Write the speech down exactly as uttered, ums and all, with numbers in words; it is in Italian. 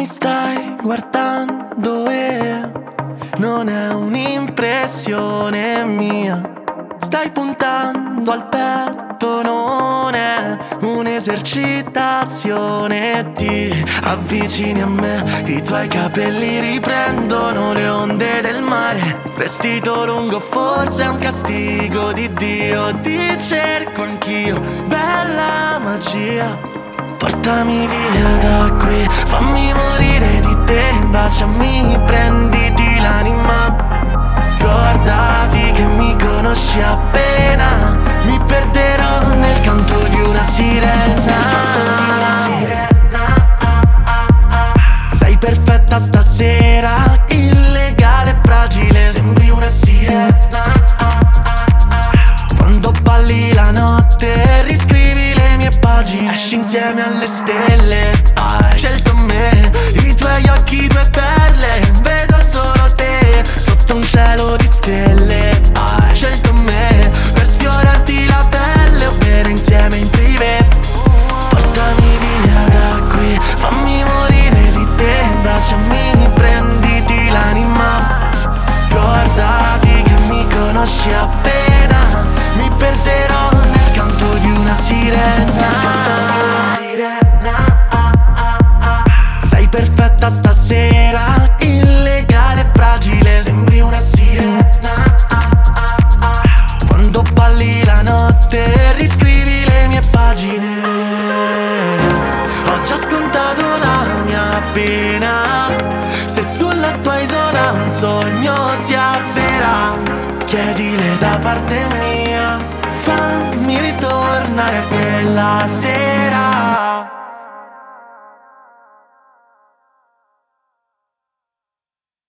mi stai guardando e non è un'impressione mia. Stai puntando al petto, non è un'esercitazione. Ti avvicini a me, i tuoi capelli riprendono le onde del mare. Vestito lungo forse è un castigo di Dio. Ti cerco anch'io, bella magia. Portami via da qui, fammi morire di te. Baciami, prenditi l'anima. Scordati che mi conosci appena. Mi perderò nel canto di una sirena. Sei perfetta stasera, illegale, fragile, sembri una sirena. Quando balli la notte, riscrivi le mie pagine. Esci insieme alle stelle, hai scelto me. I tuoi occhi, due perle, vedo solo te. Sotto un cielo di stelle, hai scelto me. Per sfiorarti la pelle o bere insieme in privé. Portami via da qui, fammi morire di te. Baciami, prenditi l'anima. Scordati che mi conosci appena. Mi perderò nel canto di una sirena. Sei perfetta stasera, illegale, fragile, sembri una sirena. Quando balli la notte, riscrivi le mie pagine. Ho già scontato la mia pena. Se sulla tua isola un sogno si avvera, chiedile da parte mia, fammi ritornare a quella sera.